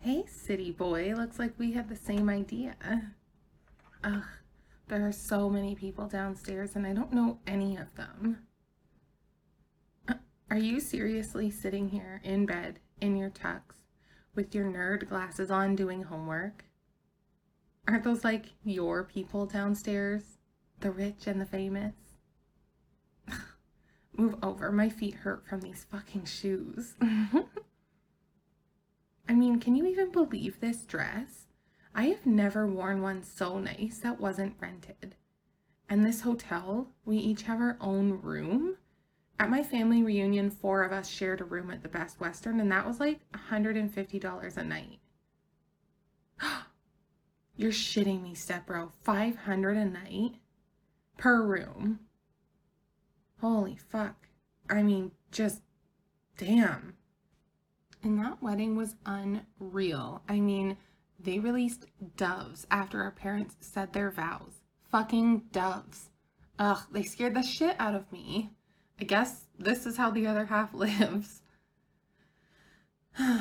Hey, city boy, looks like we had the same idea. Ugh, there are so many people downstairs and I don't know any of them. Are you seriously sitting here in bed, in your tux, with your nerd glasses on doing homework? Aren't those like your people downstairs? The rich and the famous? Move over, my feet hurt from these fucking shoes. I mean, can you even believe this dress? I have never worn one so nice that wasn't rented. And this hotel, we each have our own room. At my family reunion, 4 of us shared a room at the Best Western, and that was like $150 a night. You're shitting me, stepbro. $500 a night? Per room. Holy fuck. I mean, just damn. And that wedding was unreal. I mean, they released doves after our parents said their vows. Fucking doves. Ugh, they scared the shit out of me. I guess this is how the other half lives. I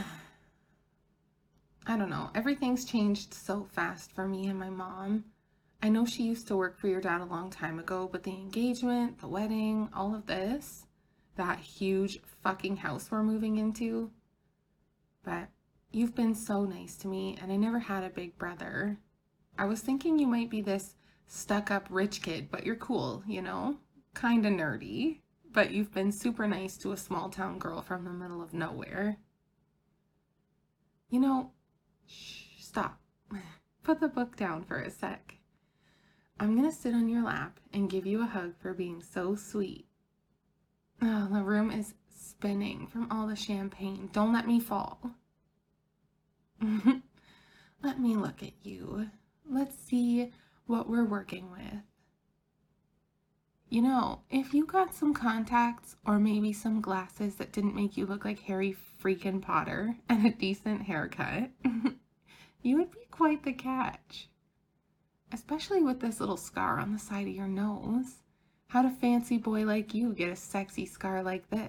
don't know. Everything's changed so fast for me and my mom. I know she used to work for your dad a long time ago, but the engagement, the wedding, all of this, that huge fucking house we're moving into. But you've been so nice to me, and I never had a big brother. I was thinking you might be this stuck-up rich kid, but you're cool, you know? Kinda nerdy. But you've been super nice to a small-town girl from the middle of nowhere. You know, shh, stop. Put the book down for a sec. I'm gonna sit on your lap and give you a hug for being so sweet. Oh, the room is spinning from all the champagne. Don't let me fall. Let me look at you. Let's see what we're working with. You know, if you got some contacts or maybe some glasses that didn't make you look like Harry freaking Potter and a decent haircut, you would be quite the catch. Especially with this little scar on the side of your nose. How'd a fancy boy like you get a sexy scar like this?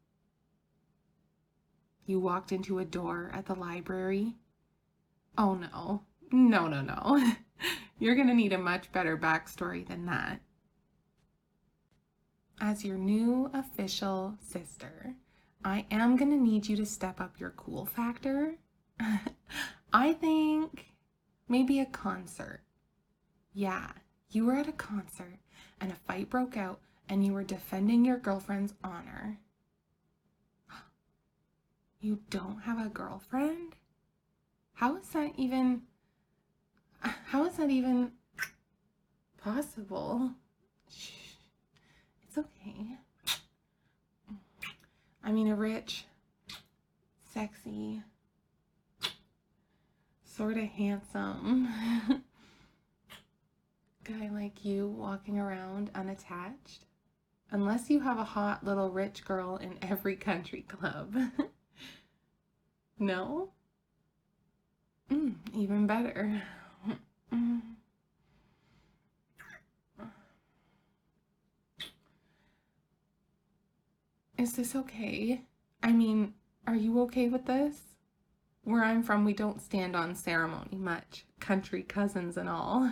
You walked into a door at the library? Oh no. No. You're gonna need a much better backstory than that. As your new official sister, I am gonna need you to step up your cool factor. I think maybe a concert. Yeah, you were at a concert and a fight broke out and you were defending your girlfriend's honor. You don't have a girlfriend? How is that even possible? Shh, it's okay. I mean, a rich, sexy, sort of handsome guy like you walking around unattached, unless you have a hot little rich girl in every country club. No? Even better. Is this okay? I mean, are you okay with this? Where I'm from, we don't stand on ceremony much. Country cousins and all.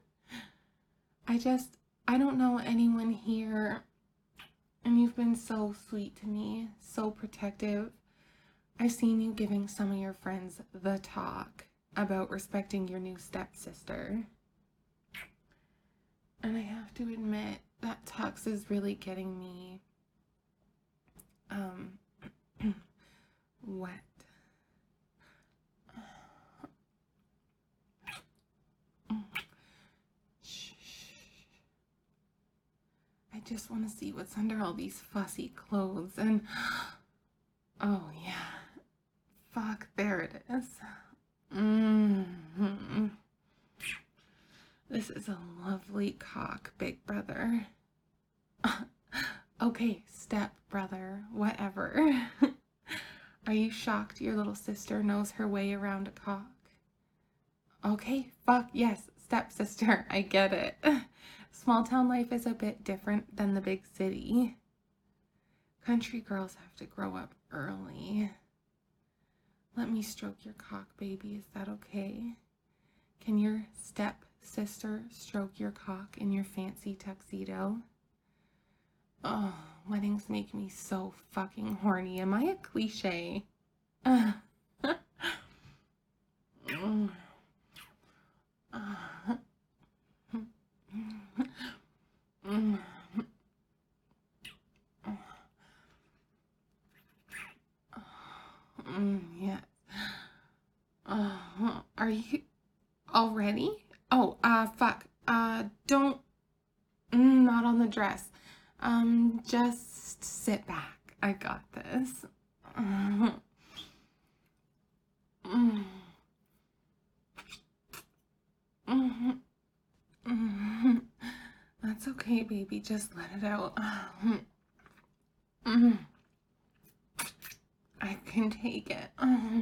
I don't know anyone here. And you've been so sweet to me, so protective. I've seen you giving some of your friends the talk about respecting your new stepsister. And I have to admit, that tux is really getting me, wet. Shh. I just want to see what's under all these fussy clothes and, oh yeah, fuck, there it is. This is a lovely cock, big brother. Okay, step brother, whatever. Are you shocked your little sister knows her way around a cock? Okay, fuck, yes, stepsister, I get it. Small town life is a bit different than the big city. Country girls have to grow up early. Let me stroke your cock, baby. Is that okay? Can your step-sister stroke your cock in your fancy tuxedo? Oh, weddings make me so fucking horny. Am I a cliche? Yes. Are you already? Oh, fuck. Don't, not on the dress. Just sit back. I got this. That's okay, baby. Just let it out. I can take it.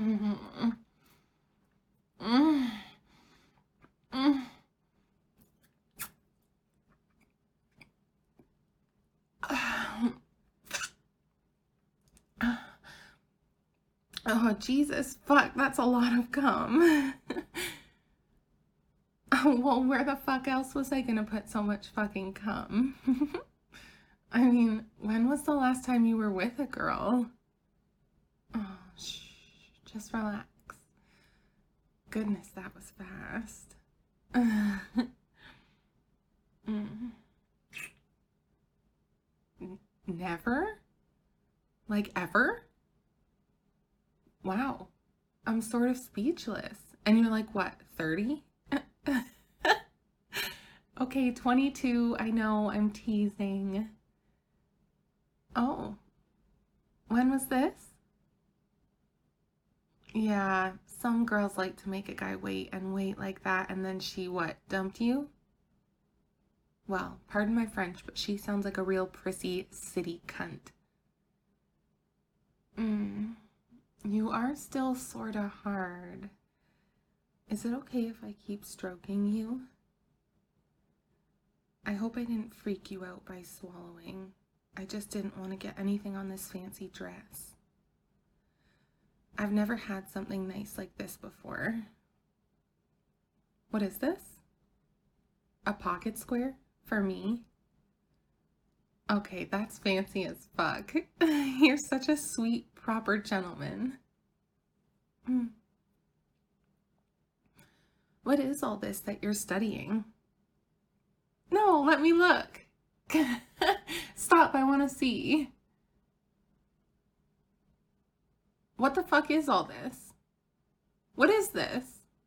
Oh, Jesus, fuck, that's a lot of cum. Well, where the fuck else was I gonna put so much fucking cum? I mean, when was the last time you were with a girl? Oh, shh, just relax. Goodness, that was fast. Never? Like ever? Wow. I'm sort of speechless. And you're like, what, 30? Okay, 22. I know, I'm teasing. Oh, when was this? Yeah, some girls like to make a guy wait and wait like that, and then she what, dumped you? Well, pardon my French, but she sounds like a real prissy city cunt. You are still sorta hard. Is it okay if I keep stroking you? I hope I didn't freak you out by swallowing. I just didn't want to get anything on this fancy dress. I've never had something nice like this before. What is this? A pocket square? For me? Okay, that's fancy as fuck. You're such a sweet, proper gentleman. What is all this that you're studying? No, let me look. Stop, I want to see. What the fuck is all this? What is this?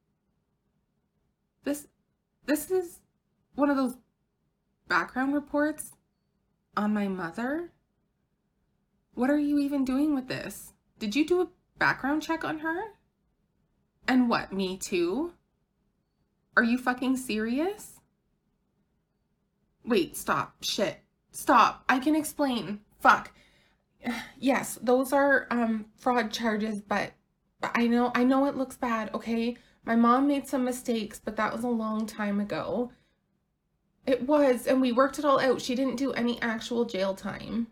This is one of those background reports on my mother? What are you even doing with this? Did you do a background check on her? And what, me too? Are you fucking serious? Wait, stop. Shit. Stop. I can explain. Fuck. Yes, those are fraud charges, but I know it looks bad, okay? My mom made some mistakes, but that was a long time ago. It was, and we worked it all out. She didn't do any actual jail time.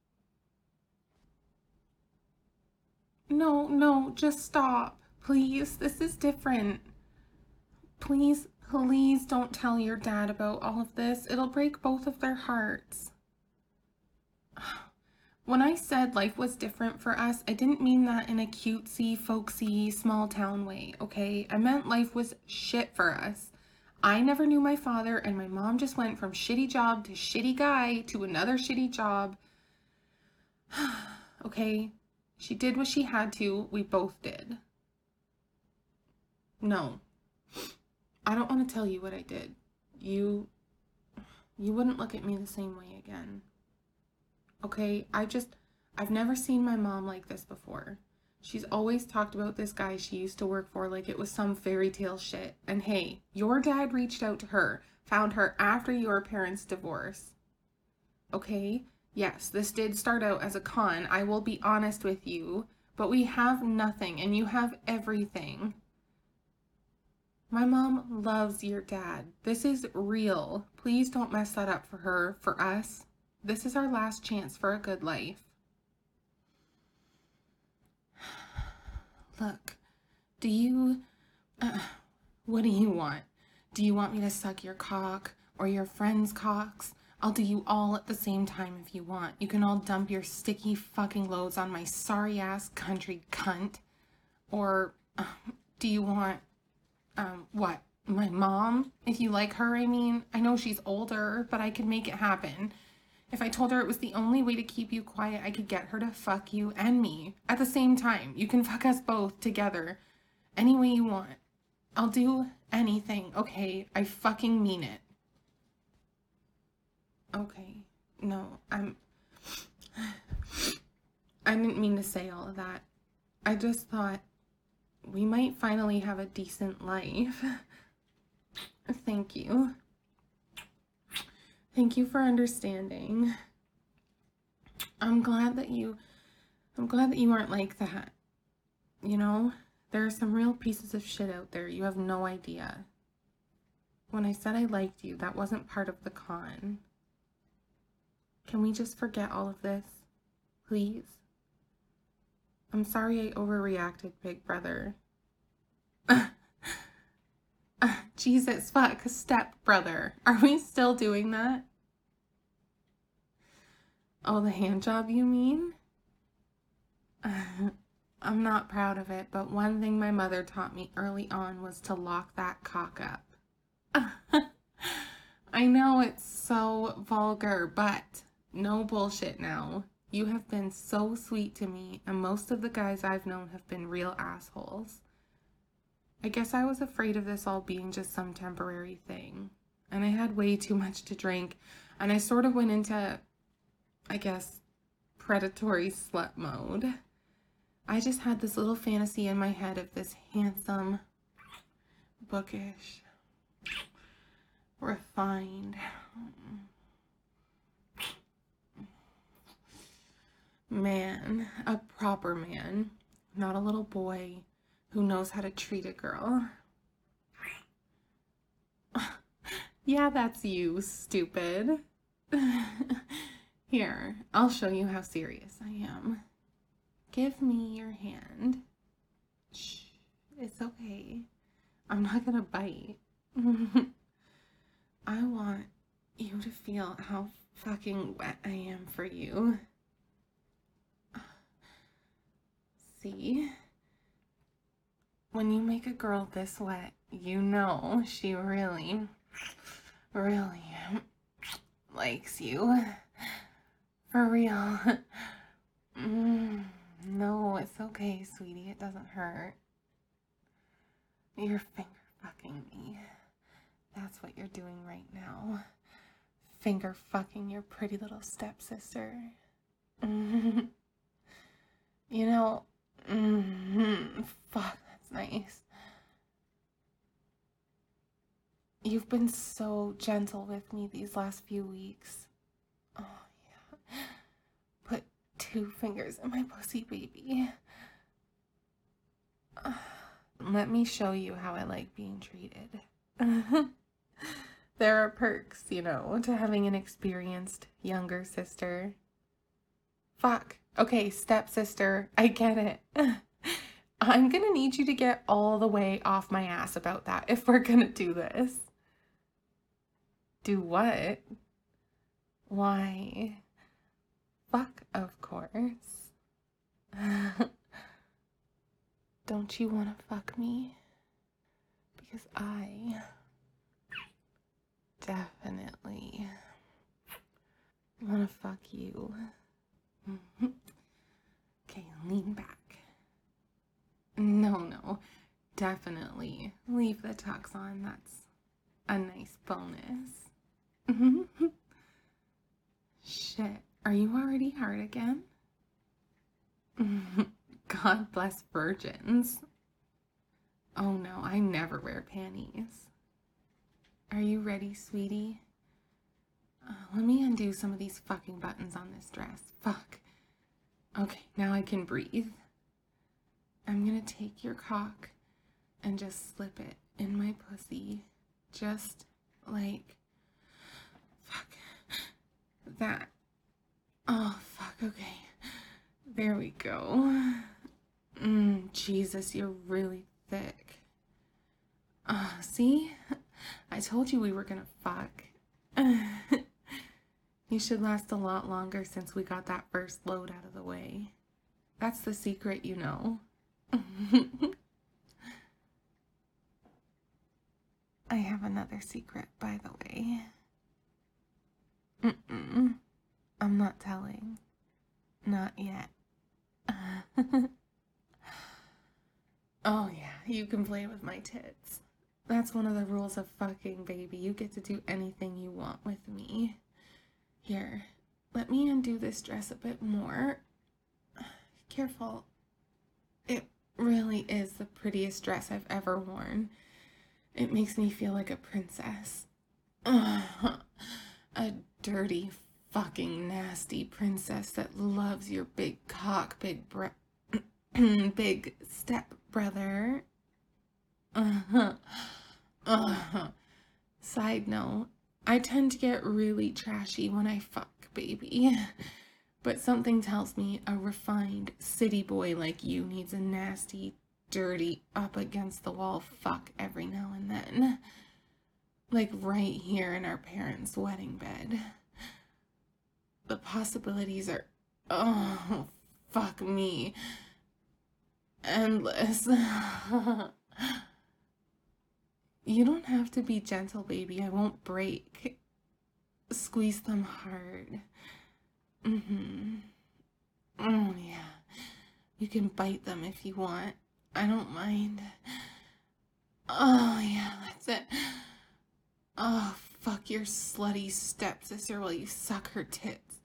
No, just stop. Please, this is different. Please don't tell your dad about all of this. It'll break both of their hearts. When I said life was different for us, I didn't mean that in a cutesy, folksy, small town way, okay? I meant life was shit for us. I never knew my father, and my mom just went from shitty job to shitty guy to another shitty job. Okay? She did what she had to. We both did. No. I don't want to tell you what I did. You wouldn't look at me the same way again. Okay, I've never seen my mom like this before. She's always talked about this guy she used to work for like it was some fairy tale shit. And hey, your dad reached out to her, found her after your parents' divorce. Okay, yes, this did start out as a con, I will be honest with you, but we have nothing and you have everything. My mom loves your dad. This is real. Please don't mess that up for her, for us. This is our last chance for a good life. Look, Do you, what do you want? Do you want me to suck your cock or your friends' cocks? I'll do you all at the same time if you want. You can all dump your sticky fucking loads on my sorry ass country cunt. Or do you want, what? My mom? If you like her, I mean. I know she's older, but I could make it happen. If I told her it was the only way to keep you quiet, I could get her to fuck you and me at the same time. You can fuck us both together any way you want. I'll do anything, okay? I fucking mean it. Okay. No, I didn't mean to say all of that. I just thought we might finally have a decent life. Thank you. Thank you for understanding. I'm glad that you aren't like that. You know, there are some real pieces of shit out there. You have no idea. When I said I liked you, that wasn't part of the con. Can we just forget all of this, please? I'm sorry I overreacted, big brother. Jesus, fuck, step brother. Are we still doing that? Oh, the hand job, you mean? I'm not proud of it, but one thing my mother taught me early on was to lock that cock up. I know it's so vulgar, but no bullshit now. You have been so sweet to me, and most of the guys I've known have been real assholes. I guess I was afraid of this all being just some temporary thing, and I had way too much to drink, and I sort of went into, I guess, predatory slut mode. I just had this little fantasy in my head of this handsome, bookish, refined man, a proper man, not a little boy who knows how to treat a girl. Yeah, that's you, stupid. Here, I'll show you how serious I am. Give me your hand. Shh, it's okay. I'm not gonna bite. I want you to feel how fucking wet I am for you. See? When you make a girl this wet, you know she really, really likes you. For real. No, it's okay, sweetie. It doesn't hurt. You're finger fucking me. That's what you're doing right now. Finger fucking your pretty little stepsister. You know, fuck, that's nice. You've been so gentle with me these last few weeks. Oh, yeah. Put 2 fingers in my pussy, baby. Let me show you how I like being treated. There are perks, you know, to having an experienced younger sister. Fuck. Okay, stepsister, I get it. I'm gonna need you to get all the way off my ass about that if we're gonna do this. Do what? Why? Fuck, of course. Don't you want to fuck me? Because I definitely want to fuck you. Okay, lean back. No, definitely leave the tux on. That's a nice bonus. Shit, are you already hard again? God bless virgins. Oh no, I never wear panties. Are you ready, sweetie? Let me undo some of these fucking buttons on this dress. Fuck. Okay, now I can breathe. I'm gonna take your cock and just slip it in my pussy. Just like... Fuck. That. Oh, fuck, okay. There we go. Jesus, you're really thick. See? I told you we were gonna fuck. You should last a lot longer since we got that first load out of the way. That's the secret, you know. I have another secret, by the way. I'm not telling. Not yet. Oh yeah, you can play with my tits. That's one of the rules of fucking, baby. You get to do anything you want with me. Here, let me undo this dress a bit more. Careful. It really is the prettiest dress I've ever worn. It makes me feel like a princess. A dirty, fucking nasty princess that loves your big cock, big step brother. Side note, I tend to get really trashy when I fuck, baby. But something tells me a refined city boy like you needs a nasty, dirty, up against the wall fuck every now and then. Like right here in our parents' wedding bed. The possibilities are, oh, fuck me, endless. You don't have to be gentle, baby. I won't break. Squeeze them hard. Oh, yeah. You can bite them if you want. I don't mind. Oh, yeah, that's it. Oh, fuck your slutty stepsister while you suck her tits.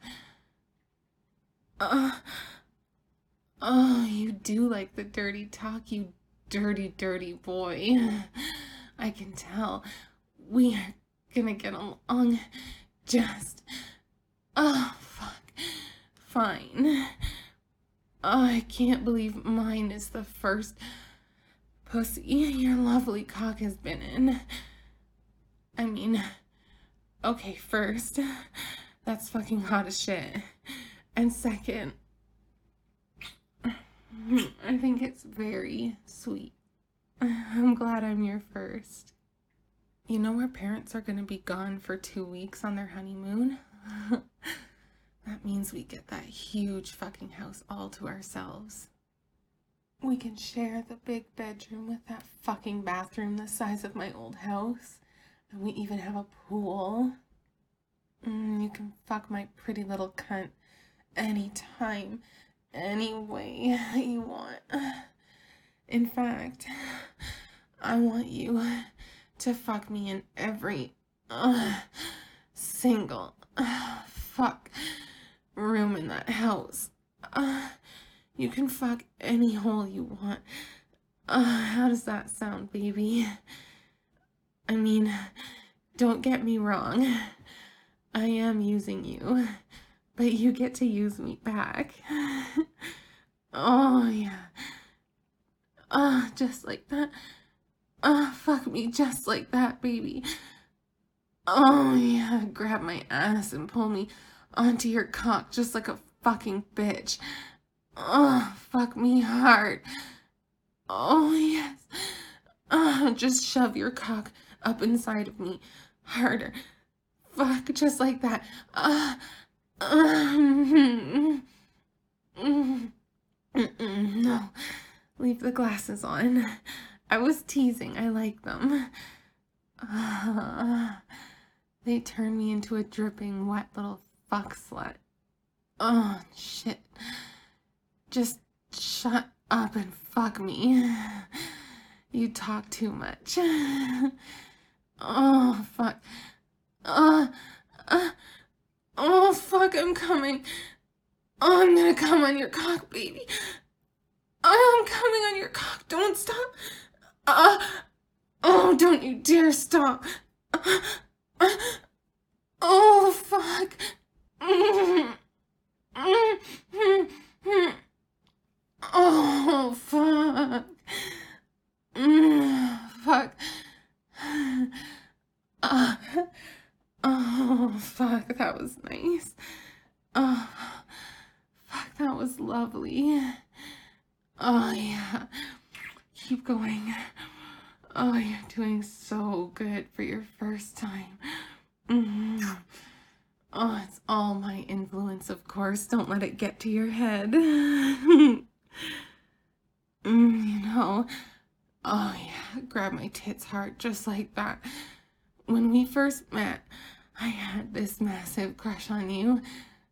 Oh, you do like the dirty talk, you dirty, dirty boy. I can tell. We are gonna get along. Just... Oh, fuck. Fine. Oh, I can't believe mine is the first pussy your lovely cock has been in. I mean, okay, first, that's fucking hot as shit. And second, I think it's very sweet. I'm glad I'm your first. You know our parents are gonna be gone for 2 weeks on their honeymoon? That means we get that huge fucking house all to ourselves. We can share the big bedroom with that fucking bathroom the size of my old house. And we even have a pool. You can fuck my pretty little cunt anytime, any way you want. In fact, I want you to fuck me in every single fuck room in that house. You can fuck any hole you want. How does that sound, baby? I mean, don't get me wrong. I am using you, but you get to use me back. Oh, yeah. Just like that. Fuck me just like that, baby. Oh, yeah. Grab my ass and pull me onto your cock just like a fucking bitch. Fuck me hard. Oh, yes. Just shove your cock up inside of me harder. Fuck, just like that. No. Leave the glasses on. I was teasing. I like them. They turn me into a dripping, wet little fuck slut. Oh, shit. Just shut up and fuck me. You talk too much. Oh, fuck. Oh, fuck, I'm coming. Oh, I'm gonna come on your cock, baby. I'm coming on your cock. Don't stop. Oh, don't you dare stop. Oh, fuck. Oh, fuck. Fuck. Oh, fuck, that was nice. Oh, fuck, that was lovely. Oh, yeah. keep going. Oh, you're doing so good for your first time. Mhm. Oh, it's all my influence, of course. Don't let it get to your head. You know, oh yeah, grab my tits hard just like that. When we first met, I had this massive crush on you.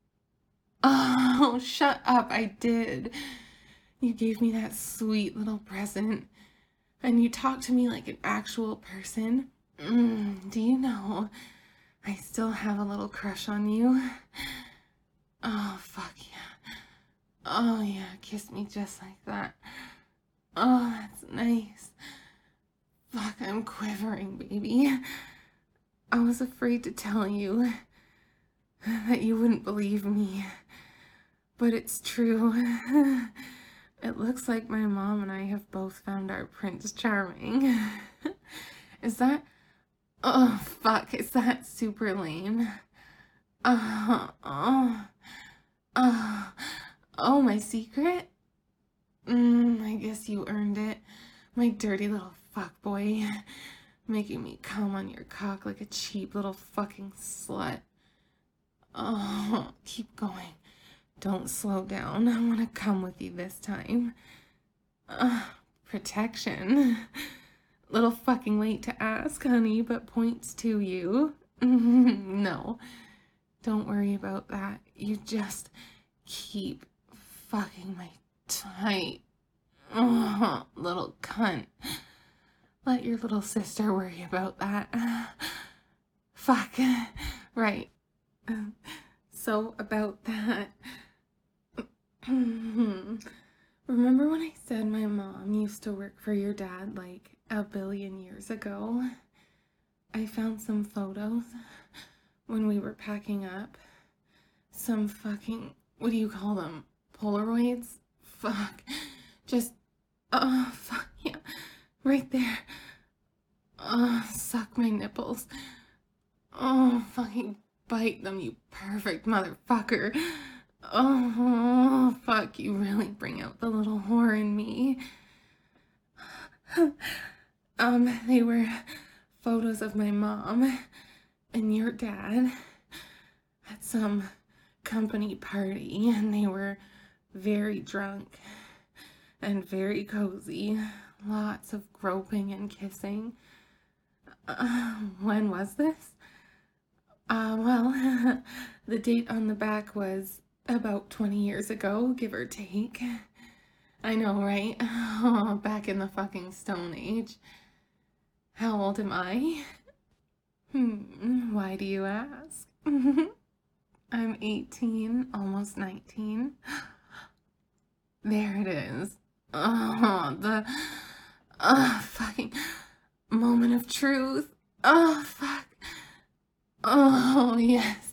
Oh, shut up, I did. You gave me that sweet little present, and you talked to me like an actual person. Do you know, I still have a little crush on you. Oh, fuck yeah. Oh, yeah, kiss me just like that. Oh, that's nice. Fuck, I'm quivering, baby. I was afraid to tell you that you wouldn't believe me, but it's true. It looks like my mom and I have both found our Prince Charming. Is that... Oh, fuck, is that super lame? Oh, oh, my secret? I guess you earned it. My dirty little fuckboy. Making me come on your cock like a cheap little fucking slut. Oh, keep going. Don't slow down. I want to come with you this time. Protection. Little fucking late to ask, honey, but points to you. No, don't worry about that. You just keep fucking my tight. Little cunt. Let your little sister worry about that. Fuck. Right. So about that. Remember when I said my mom used to work for your dad like a billion years ago? I found some photos when we were packing up. Some fucking, what do you call them? Polaroids? Fuck. Just, oh, fuck, yeah. Right there. Suck my nipples. Oh, fucking bite them, you perfect motherfucker. Oh, fuck, you really bring out the little whore in me. They were photos of my mom and your dad at some company party, and they were very drunk and very cozy. Lots of groping and kissing. When was this? Well, the date on the back was about 20 years ago, give or take. I know, right? Oh, back in the fucking Stone Age. How old am I? Why do you ask? I'm 18, almost 19. There it is. Oh, the fucking moment of truth. Oh, fuck. Oh, yes.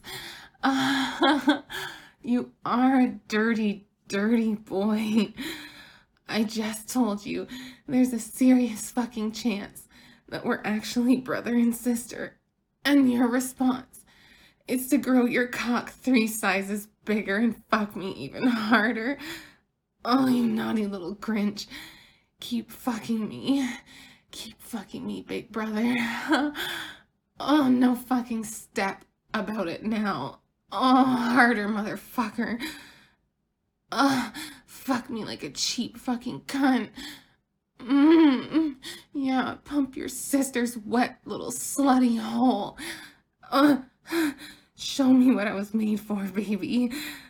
You are a dirty, dirty boy. I just told you there's a serious fucking chance that we're actually brother and sister. And your response is to grow your cock 3 sizes bigger and fuck me even harder. Oh, you naughty little Grinch. Keep fucking me. Keep fucking me, big brother. Oh, no fucking step about it now. Oh, harder, motherfucker. Fuck me like a cheap fucking cunt. Yeah, pump your sister's wet little slutty hole. Show me what I was made for, baby.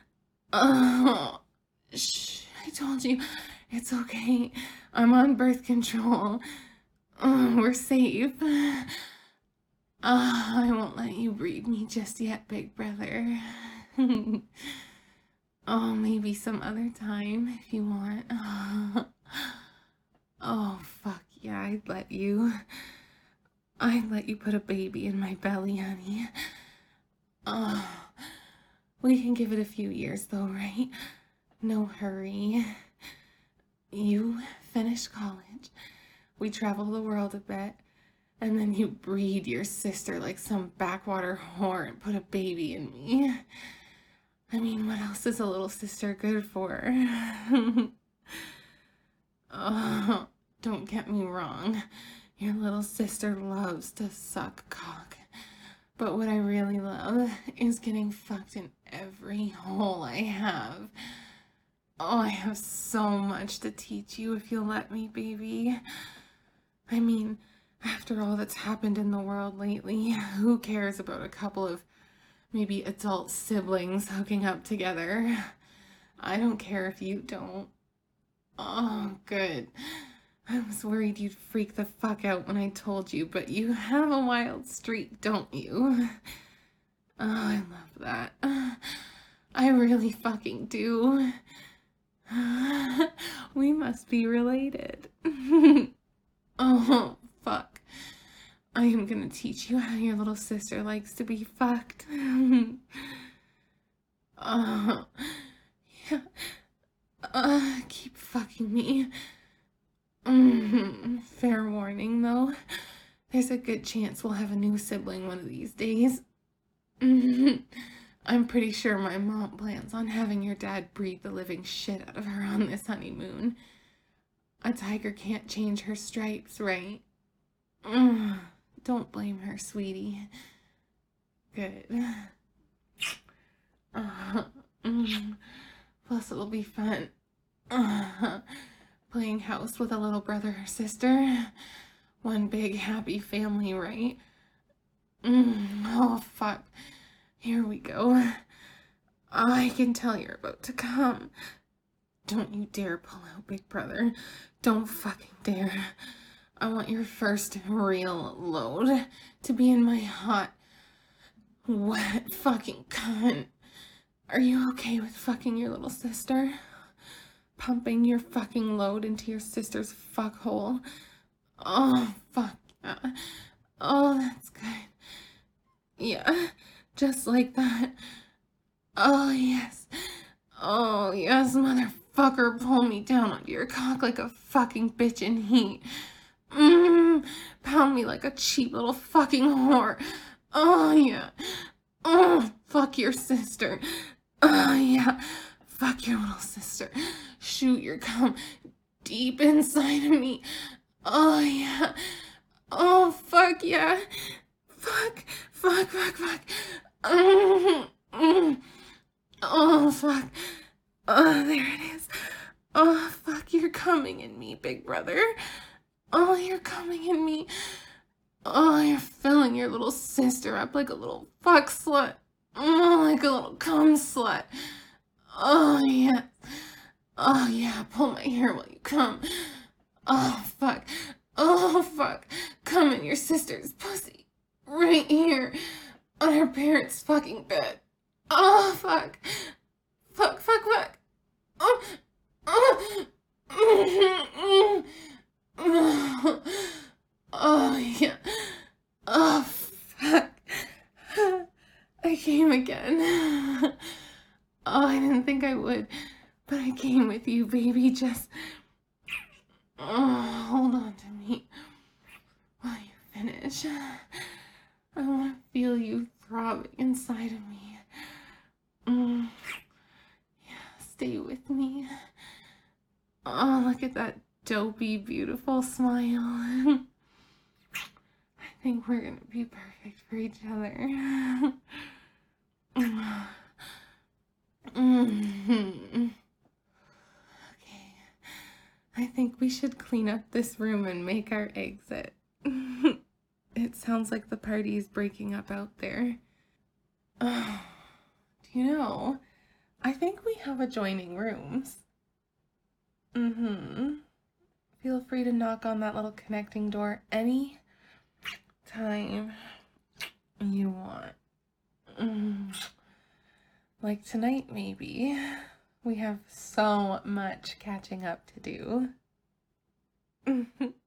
Shh, I told you. It's okay. I'm on birth control. We're safe. I won't let you breed me just yet, big brother. Oh, maybe some other time if you want. Oh, fuck yeah, I'd let you. I'd let you put a baby in my belly, honey. Oh, we can give it a few years though, right? No hurry. You finish college, we travel the world a bit, and then you breed your sister like some backwater whore and put a baby in me. I mean, what else is a little sister good for? Oh, Don't get me wrong. Your little sister loves to suck cock. But what I really love is getting fucked in every hole I have. Oh, I have so much to teach you if you'll let me, baby. I mean, after all that's happened in the world lately, who cares about a couple of maybe adult siblings hooking up together? I don't care if you don't. Oh, good. I was worried you'd freak the fuck out when I told you, but you have a wild streak, don't you? Oh, I love that. I really fucking do. We must be related. Oh, fuck. I am gonna teach you how your little sister likes to be fucked. Oh, yeah. Keep fucking me. Fair warning, though. There's a good chance we'll have a new sibling one of these days. I'm pretty sure my mom plans on having your dad breed the living shit out of her on this honeymoon. A tiger can't change her stripes, right? Don't blame her, sweetie. Good. Plus, it'll be fun. Playing house with a little brother or sister. One big happy family, right? Oh, fuck. Here we go. I can tell you're about to come. Don't you dare pull out, big brother. Don't fucking dare. I want your first real load to be in my hot, wet fucking cunt. Are you okay with fucking your little sister? Pumping your fucking load into your sister's fuckhole? Oh, fuck yeah. Oh, that's good. Yeah, just like that. Oh, yes. Oh, yes, motherfucker, pull me down onto your cock like a fucking bitch in heat. Pound me like a cheap little fucking whore. Oh, yeah. Oh, fuck your sister. Oh, yeah. Fuck your little sister. Shoot your cum deep inside of me. Oh, yeah. Oh, fuck yeah. Fuck. Oh, fuck. Oh, there it is. Oh, fuck, you're coming in me, big brother. Oh, you're coming in me. Oh, you're filling your little sister up like a little fuck slut. Oh, like a little cum slut. Oh, yeah. Oh, yeah, pull my hair while you come. Oh, fuck. Oh, fuck. Come in your sister's pussy. Right here. On her parents' fucking bed. Oh, fuck. Fuck. Oh, oh. Oh, yeah. Oh, fuck. I came again. Oh, I didn't think I would, but I came with you, baby. Just hold on to me while you finish. I want to feel you throbbing inside of me. Yeah, stay with me. Oh, look at that dopey, beautiful smile. I think we're gonna be perfect for each other. Okay, I think we should clean up this room and make our exit. It sounds like the party is breaking up out there. Oh, do you know, I think we have adjoining rooms. Feel free to knock on that little connecting door any time you want. Like tonight, maybe. We have so much catching up to do.